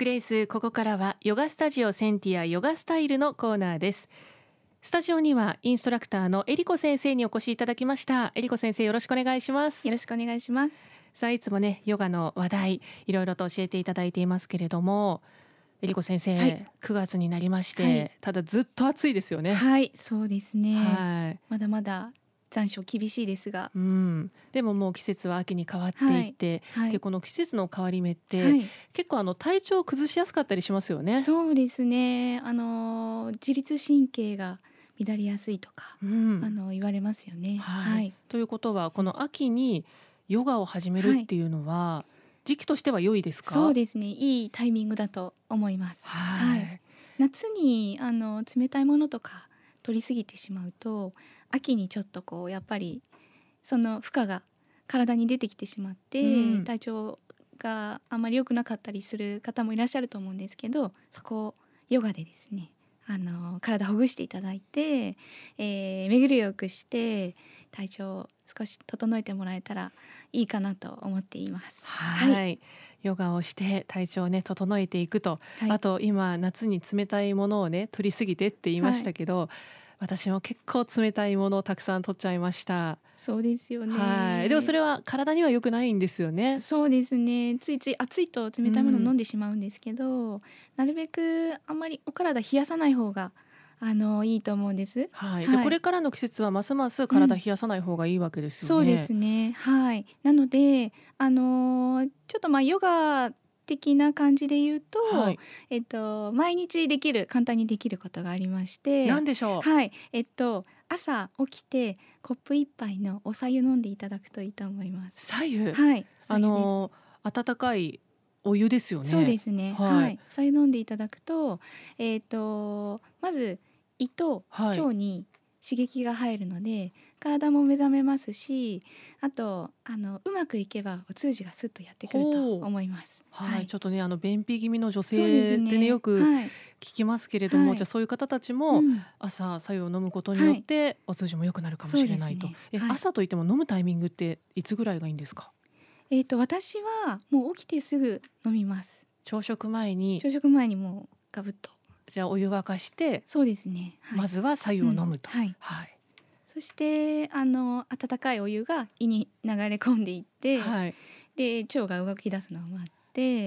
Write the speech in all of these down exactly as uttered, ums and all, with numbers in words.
グレイス、ここからはヨガスタジオセンティアヨガスタイルのコーナーです。スタジオにはインストラクターのエリコ先生にお越しいただきました。エリコ先生、よろしくお願いします。 よろしくお願いします。 さあ、いつもねヨガの話題いろいろと教えていただいていますけれども、エリコ先生、はい、くがつになりまして、はい、ただずっと暑いですよね。 はい、そうですね、 はい、 まだまだ残暑厳しいですが、 うん、でももう季節は秋に変わっていって、はいはい、でこの季節の変わり目って、はい、結構あの体調を崩しやすかったりしますよね。 そうですね、あの自律神経が乱れやすいとか、うん、あの言われますよね。 はいはい、ということはこの秋にヨガを始めるっていうのは、はい、時期としては良いですか？ そうですね、いいタイミングだと思います。はいはい、夏にあの冷たいものとか取りすぎてしまうと、秋にちょっとこうやっぱりその負荷が体に出てきてしまって、うん、体調があんまり良くなかったりする方もいらっしゃると思うんですけど、そこをヨガでですね、あの体ほぐしていただいて、えー、巡りを良くして体調を少し整えてもらえたらいいかなと思っています。 はい、はい、ヨガをして体調をね整えていくと、はい、あと今夏に冷たいものをね取りすぎてって言いましたけど、はい、私も結構冷たいものをたくさん取っちゃいました。 そうですよね。 はい、でもそれは体には良くないんですよね。 そうですね、ついつい暑いと冷たいものを飲んでしまうんですけど、うん、なるべくあんまりお体冷やさない方があのいいと思うんです。 はい、じゃあこれからの季節はますます体冷やさない方がいいわけですよね。 うん、そうですね、はい、なのであのちょっとまあヨガ的な感じで言うと、はい、えっと、毎日できる簡単にできることがありまして、 何でしょう？ はい、えっと、朝起きてコップ一杯のお白湯飲んでいただくといいと思います。 白湯、 はい、 あの温かいお湯ですよね。 そうですね、はいはい、お白湯飲んでいただくと、えっと、まず胃と腸に刺激が入るので、はい、体も目覚めますし、あとあのうまくいけばお通じがスッとやってくると思います。 はいはい、ちょっとねあの便秘気味の女性でね、ねよく聞きますけれども、はい、じゃあそういう方たちも朝白湯を飲むことによってお通じも良くなるかもしれないと、はい、え、はい、朝といっても飲むタイミングっていつぐらいがいいんですか？ えーと、私はもう起きてすぐ飲みます。 朝食前に朝食前にもうガブッと、 じゃあお湯沸かして、 そうですね、はい、 まずは白湯を飲むと、 うん、はいはい、そしてあの温かいお湯が胃に流れ込んでいって、はい、で腸が動き出すのを待って、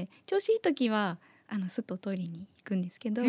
調子いい時はあのすっとトイレに行くんですけど、うん、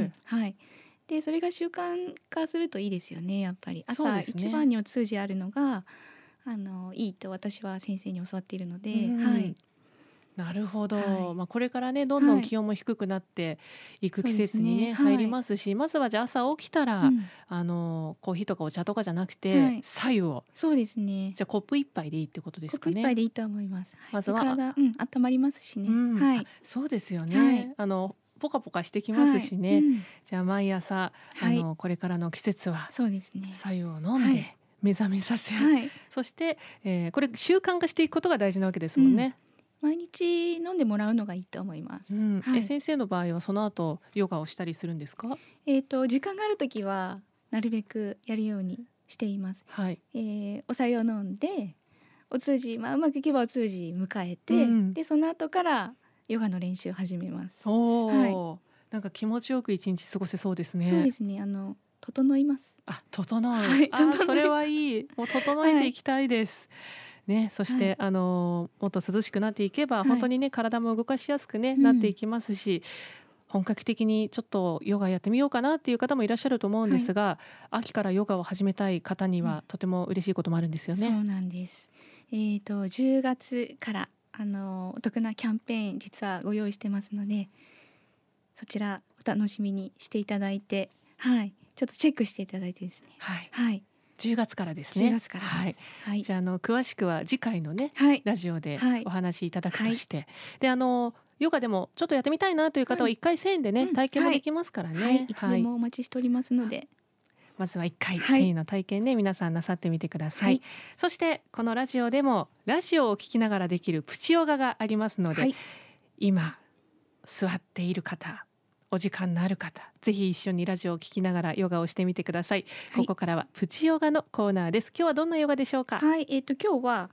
はい、でそれが習慣化するといいですよね。やっぱり朝一番にお通じあるのがあのいいと私は先生に教わっているので、はい、 なるほど、はい、まあ、これからねどんどん気温も低くなっていく季節に、ね、ね、入りますし、はい、まずはじゃあ朝起きたら、うん、あのコーヒーとかお茶とかじゃなくて、はい、白湯を、 そうですね、 じゃあコップ一杯でいいってことですかね。 コップ一杯でいいと思います。 まずは体、うん、温まりますしね、うん、はい、 そうですよね、はい、あのポカポカしてきますしね、はい、うん、じゃあ毎朝あの、はい、これからの季節はそうですね、白湯を飲んで、はい、目覚めさせる、はい、そして、えー、これ習慣化していくことが大事なわけですもんね、 うん、毎日飲んでもらうのがいいと思います、うん、 はい、え先生の場合はその後ヨガをしたりするんですか？ えーと、時間があるときはなるべくやるようにしています、はい、えー、お白湯を飲んでお通じ、まあ、うまくいけばお通じ迎えて、うん、でその後からヨガの練習を始めます。 おー、はい、なんか気持ちよく一日過ごせそうですね。 そうですね、あの整います。 あ、整う、はい、あ、それはいい、もう整えていきたいです、はい、ね、そして、はい、あのもっと涼しくなっていけば、はい、本当にね体も動かしやすく、ね、なっていきますし、本格的にちょっとヨガやってみようかなっていう方もいらっしゃると思うんですが、はい、秋からヨガを始めたい方にはとても嬉しいこともあるんですよね、 うん、そうなんです。えーと、じゅうがつからあのお得なキャンペーン実はご用意してますので、そちらお楽しみにしていただいて、はい、ちょっとチェックしていただいてですね、 はい、はい、じゅうがつからですね。 じゅうがつからです、 はいはい、じゃあ、あの詳しくは次回のね、 はい、 ラジオでお話しいただくとして、はい、であのヨガでもちょっとやってみたいなという方はいっかいせんえんでね、うん、体験もできますからね、 はいはい、いつでもお待ちしておりますので、はい、 まずはいっかいせんえんの体験で皆さんなさってみてください、はい、そしてこのラジオでもラジオを聞きながらできるプチヨガがありますので、はい、今座っている方、お時間のある方、ぜひ一緒にラジオを聞きながらヨガをしてみてください、はい、ここからはプチヨガのコーナーです。今日はどんなヨガでしょうか？ はい、えーと、今日は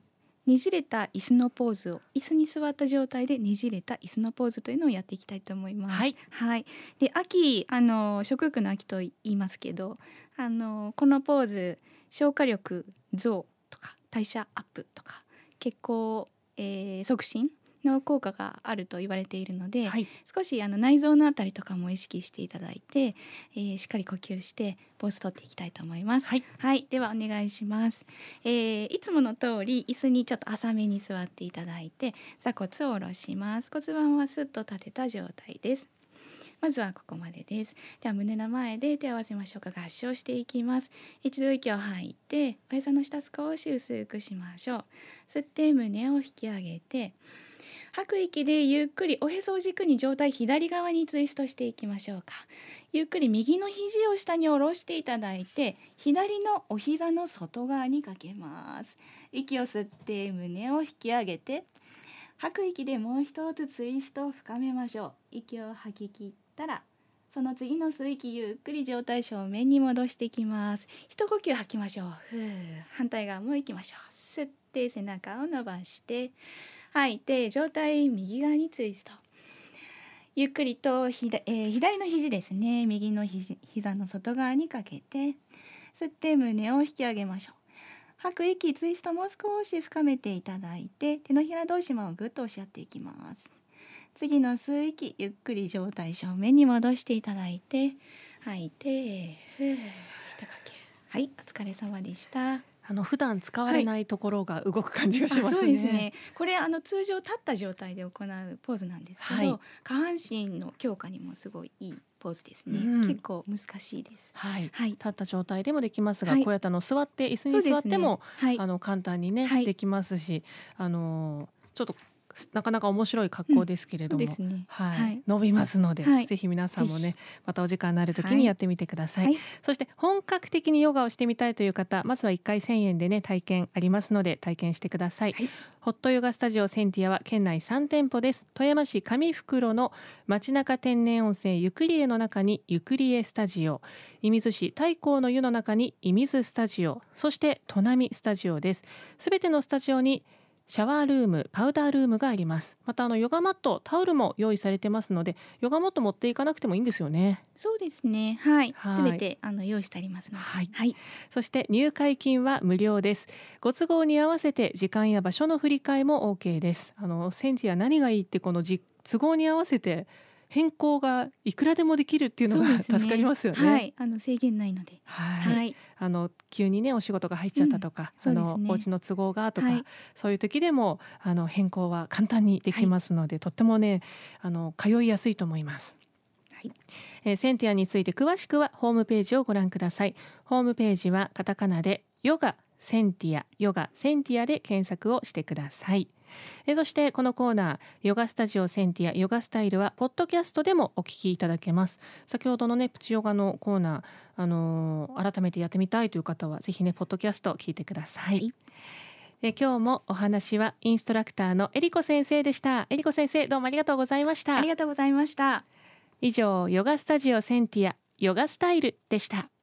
ねじれた椅子のポーズを、椅子に座った状態でねじれた椅子のポーズというのをやっていきたいと思います。 はい、 はい、で秋あの食欲の秋と言いますけど、あのこのポーズ消化力増とか代謝アップとか血行、えー、促進の効果があると言われているので、 はい、 少しあの内臓のあたりとかも意識していただいて、えー、しっかり呼吸してポーズ取っていきたいと思います。 はい、 はい、ではお願いします。えー、いつもの通り椅子にちょっと浅めに座っていただいて、座骨を下ろします。骨盤はスッと立てた状態です。まずはここまでです。では胸の前で手を合わせましょうか。合掌していきます。一度息を吐いて、おへその下少し薄くしましょう。吸って胸を引き上げて、吐く息でゆっくりおへそを軸に上体左側にツイストしていきましょうか。ゆっくり右の肘を下に下ろしていただいて、左のお膝の外側にかけます。息を吸って胸を引き上げて、吐く息でもう一つツイストを深めましょう。息を吐き切ったら、その次の吸う息ゆっくり上体正面に戻していきます。一呼吸吐きましょう。ふう、反対側も行きましょう。吸って背中を伸ばして、吐いて上体右側にツイスト。ゆっくりとひだ、えー、左の肘ですね、右の肘膝の外側にかけて、吸って胸を引き上げましょう。吐く息ツイストも少し深めていただいて、手のひら同士もぐっと押し合っていきます。次の吸う息ゆっくり上体正面に戻していただいて、吐いてふう、一呼吸。はい、お疲れ様でした。 あの普段使われないところが動く感じがしますね。 はい、そうですね。これあの通常立った状態で行うポーズなんですけど、はい、下半身の強化にもすごいいいポーズですね。うん、結構難しいです。 はい。はい、立った状態でもできますが、 はい、 こうやってあの座って椅子に座っても、ね、はい、あの簡単にね、はい、できますし、あのちょっとなかなか面白い格好ですけれども、うん、そうですね、はいはい、伸びますので、はい、ぜひ皆さんもねまたお時間のある時にやってみてください、はい、そして本格的にヨガをしてみたいという方、まずはいっかいせんえんでね体験ありますので体験してください、はい、ホットヨガスタジオセンティアは県内さんてんぽです。富山市上袋の街中天然温泉ゆくりえの中にゆくりえスタジオ、射水市太閤の湯の中に射水スタジオ、そして砺波スタジオです。すべてのスタジオにシャワールーム、パウダールームがあります。またあのヨガマット、タオルも用意されてますので、ヨガマット持っていかなくてもいいんですよね。 そうですね。はい。すべてあの用意してありますので。 はい。はい。そして入会金は無料です。ご都合に合わせて時間や場所の振り替えも OK です。あのセンティア何がいいってこのじ都合に合わせて変更がいくらでもできるっていうのが助かりますよね。 はい、あの制限ないので、 はい、はい、あの急にねお仕事が入っちゃったとか、うん、あの、ね、お家の都合がとか、はい、そういう時でもあの変更は簡単にできますので、はい、とってもねあの通いやすいと思います。はい、えー、センティアについて詳しくはホームページをご覧ください。ホームページはカタカナでヨガセンティア、ヨガセンティアで検索をしてください。えそしてこのコーナーヨガスタジオセンティアヨガスタイルはポッドキャストでもお聞きいただけます。先ほどのねプチヨガのコーナー、あのー、改めてやってみたいという方はぜひねポッドキャスト聞いてください、はい、え今日もお話はインストラクターのえりこ先生でした。えりこ先生どうもありがとうございました。 ありがとうございました。 以上ヨガスタジオセンティアヨガスタイルでした。